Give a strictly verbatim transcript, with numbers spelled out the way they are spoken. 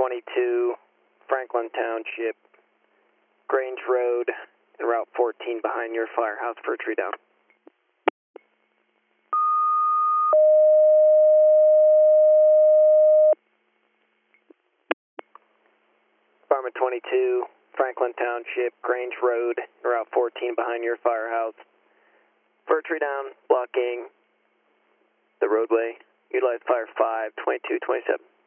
twenty-two, Franklin Township, Grange Road, and Route fourteen behind your firehouse for a tree down. Department twenty-two, Franklin Township, Grange Road, and Route fourteen behind your firehouse for a tree down blocking the roadway. Utilize fire five, twenty-two, twenty-seven.